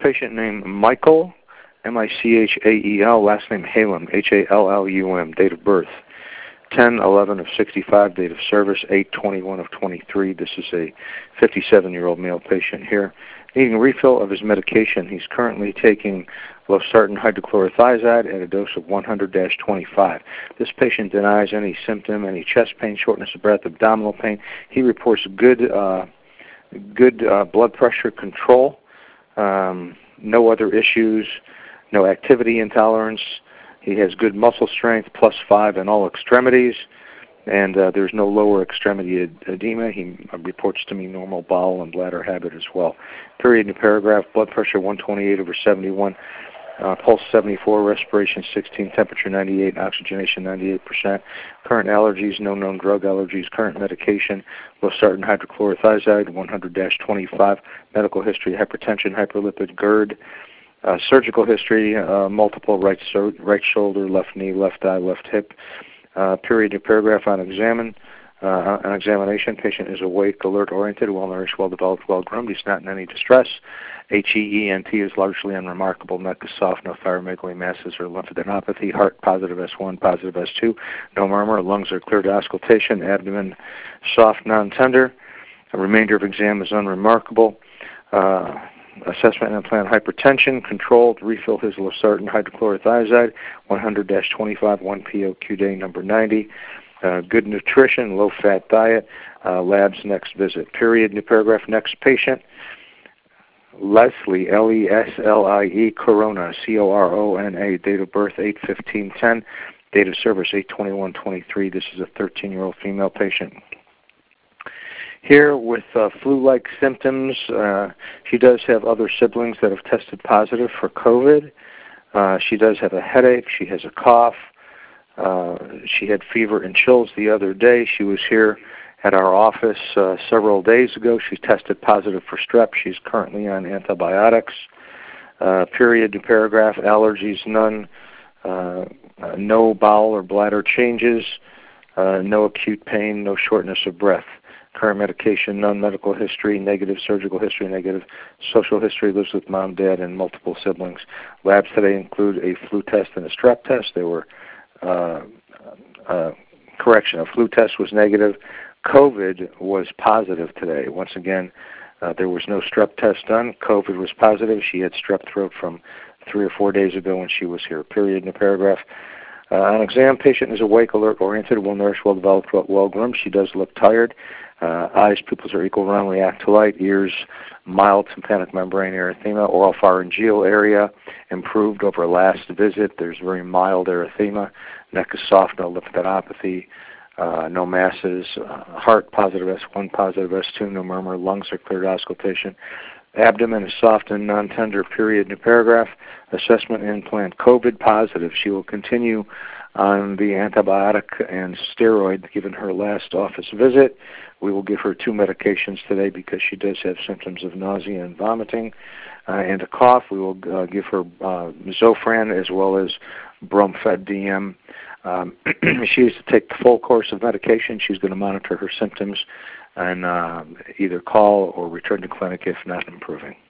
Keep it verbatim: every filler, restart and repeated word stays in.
patient named Michael, M I C H A E L, last name Halum, H A L L U M, date of birth ten eleven of sixty-five, date of service eight twenty-one of twenty-three. This is a fifty-seven-year-old male patient here needing a refill of his medication. He's currently taking losartan hydrochlorothiazide at a dose of one hundred to twenty-five. This patient denies any symptom, any chest pain, shortness of breath, abdominal pain. He reports good, uh, good uh, blood pressure control, um, no other issues, no activity intolerance. He has good muscle strength, plus five in all extremities, and uh, there's no lower extremity ed- edema. He uh, reports to me normal bowel and bladder habit as well. Period, new paragraph, blood pressure one twenty-eight over seventy-one, uh, pulse seventy-four, respiration sixteen, temperature ninety-eight, oxygenation ninety-eight percent. Current allergies, no known drug allergies. Current medication, losartan hydrochlorothiazide, one hundred to twenty-five. Medical history, hypertension, hyperlipid, GERD. Uh, surgical history, uh, multiple right, so, right shoulder, left knee, left eye, left hip. Uh, period, new paragraph on examine. Uh, on examination, patient is awake, alert, oriented, well-nourished, well-developed, well-groomed. He's not in any distress. H E E N T is largely unremarkable. Neck is soft, no thyromegaly masses or lymphadenopathy. Heart positive S one, positive S two. No murmur. Lungs are clear to auscultation. Abdomen soft, non-tender. The remainder of exam is unremarkable. Uh, Assessment and implant hypertension, controlled, refill his losartan hydrochlorothiazide, one hundred to twenty-five, one P O Q day number ninety. Uh, good nutrition, low-fat diet, uh, labs next visit. Period, new paragraph, next patient. Leslie, L E S L I E, Corona, C O R O N A, date of birth eight fifteen ten, date of service eight twenty-one twenty-three. This is a thirteen-year-old female patient. Here with uh, flu-like symptoms, uh, she does have other siblings that have tested positive for COVID. Uh, she does have a headache. She has a cough. Uh, she had fever and chills the other day. She was here at our office uh, several days ago. She tested positive for strep. She's currently on antibiotics. Uh, period, new paragraph, allergies, none. Uh, uh, no bowel or bladder changes. Uh, no acute pain, no shortness of breath. Current medication, none. Medical history, negative. Surgical history, negative. Social history, lives with mom, dad, and multiple siblings. Labs today include a flu test and a strep test. They were, uh, uh, correction, a flu test was negative. COVID was positive today. Once again, uh, there was no strep test done. COVID was positive. She had strep throat from three or four days ago when she was here. Period in the paragraph. Uh, on exam, patient is awake, alert, oriented, well-nourished, well-developed, well-groomed. She does look tired. Uh, eyes, pupils are equal, round, react to light. Ears, mild tympanic membrane erythema. Oral pharyngeal area improved over last visit. There's very mild erythema. Neck is soft, no lymphadenopathy, uh, no masses. Uh, heart, positive S one, positive S two, no murmur. Lungs are cleared auscultation. Abdomen is soft and non-tender, period, new paragraph. Assessment and implant, COVID positive. She will continue on the antibiotic and steroid given her last office visit. We will give her two medications today because she does have symptoms of nausea and vomiting uh, and a cough. We will uh, give her uh, Zofran as well as Bromfed D M. Um, she is to take the full course of medication. She's going to monitor her symptoms and uh, either call or return to clinic if not improving.